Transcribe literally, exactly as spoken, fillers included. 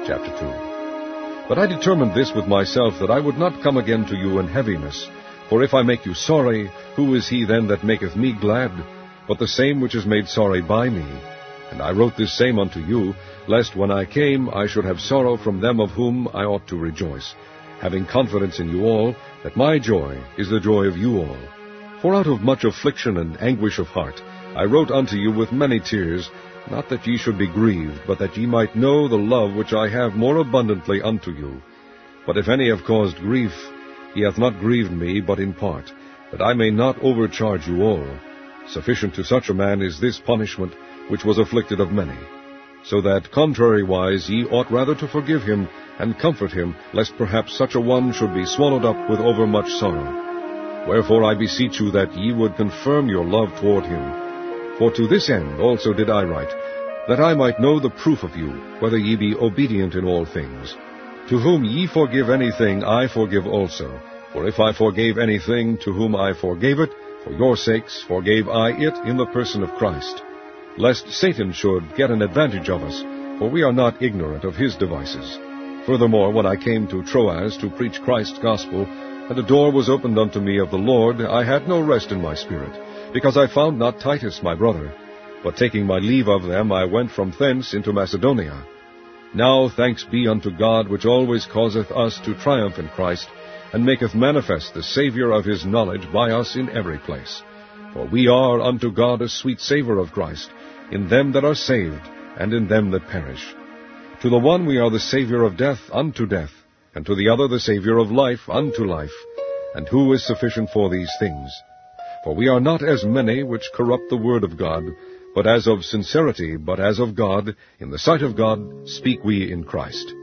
chapter two. But I determined this with myself, that I would not come again to you in heaviness. For if I make you sorry, who is he then that maketh me glad? But the same which is made sorry by me. And I wrote this same unto you, lest when I came I should have sorrow from them of whom I ought to rejoice, having confidence in you all, that my joy is the joy of you all. For out of much affliction and anguish of heart I wrote unto you with many tears, not that ye should be grieved, but that ye might know the love which I have more abundantly unto you. But if any have caused grief, he hath not grieved me but in part, that I may not overcharge you all. Sufficient to such a man is this punishment, which was afflicted of many. So that, contrariwise, ye ought rather to forgive him, and comfort him, lest perhaps such a one should be swallowed up with overmuch sorrow. Wherefore I beseech you that ye would confirm your love toward him. For to this end also did I write, that I might know the proof of you, whether ye be obedient in all things. To whom ye forgive anything, I forgive also. For if I forgave anything, to whom I forgave it, for your sakes forgave I it in the person of Christ, lest Satan should get an advantage of us, for we are not ignorant of his devices. Furthermore, when I came to Troas to preach Christ's gospel, and a door was opened unto me of the Lord, I had no rest in my spirit, because I found not Titus my brother. But taking my leave of them, I went from thence into Macedonia. Now thanks be unto God, which always causeth us to triumph in Christ, and maketh manifest the Saviour of his knowledge by us in every place. For we are unto God a sweet savour of Christ, in them that are saved, and in them that perish. To the one we are the Saviour of death unto death, and to the other the Saviour of life unto life. And who is sufficient for these things? For we are not as many which corrupt the word of God, but as of sincerity, but as of God, in the sight of God, speak we in Christ.